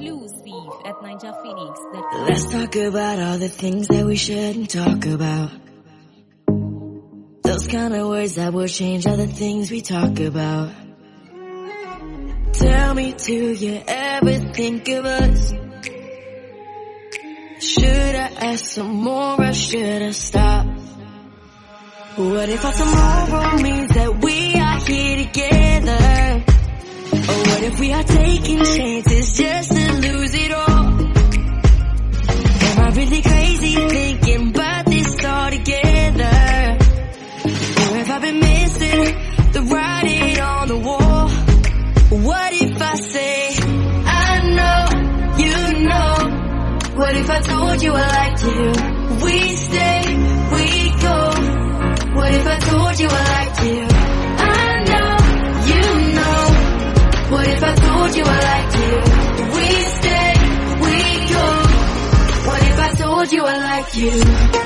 exclusive at NinjaPhoenix. Let's talk about all the things that we shouldn't talk about. Those kind of words that will change all the things we talk about. Tell me, do you ever think of us? Should I ask some more or should I stop? What if our tomorrow means that we are here together? Or what if we are taking chances just to lose it all? Am I really crazy thinking about this all together? Or have I been missing the writing on the wall? What if I say, I know, you know? What if I told you I liked you? We stay, we go. What if I told you I liked you? I know, you know. What if I told you I liked you? We stay, we go. What if I told you I liked you?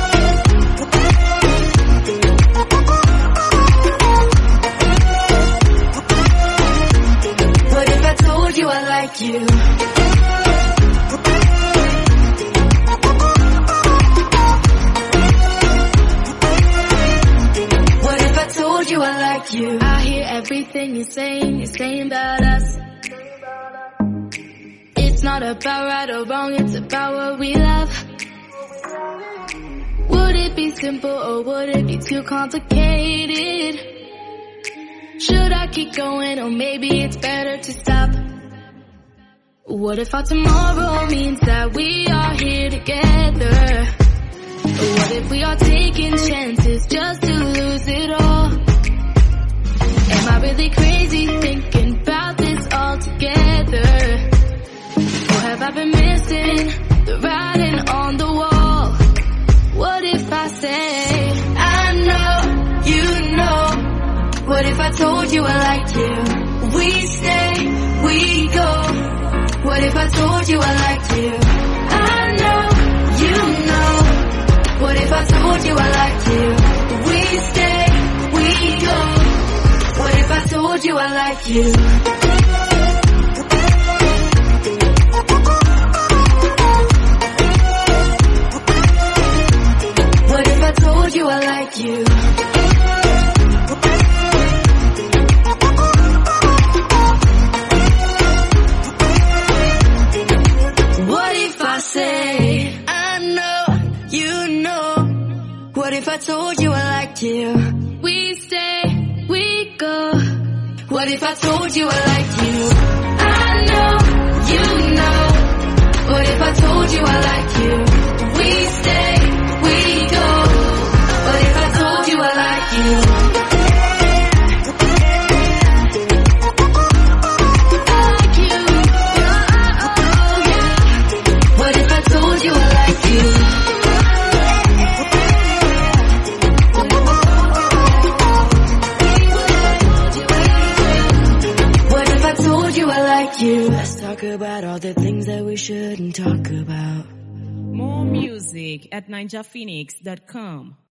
I like you. What if I told you I like you? I hear everything you're saying about us. It's not about right or wrong, it's about what we love. Would it be simple or would it be too complicated? Should I keep going or maybe it's better to stop? What if our tomorrow means that we are here together? Or what if we are taking chances just to lose it all? Am I really crazy thinking about this all together? Or have I been missing the writing on the wall? What if I say, I know, you know? What if I told you I liked you? We stay, we go. What if I told you I liked you? I know, you know. What if I told you I liked you? We stay, we go. What if I told you I like you? What if I told you I like you? Say, I know, you know. What if I told you I liked you? We stay, we go. What if I told you I liked you? I know, you know. What if I told you I liked you? We stay, we go. What if I told you I like you? Let's talk about all the things that we shouldn't talk about. More music at NinjaPhoenix.com.